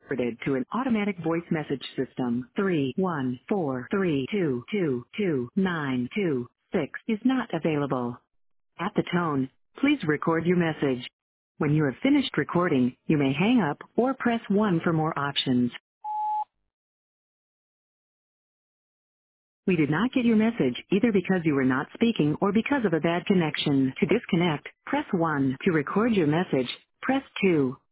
forwarded to an automatic voice message system. 31432222926 is not available. At the tone, please record your message. When you have finished recording, you may hang up or press 1 for more options. We did not get your message either because you were not speaking or because of a bad connection. To disconnect, press 1. To record your message, press 2.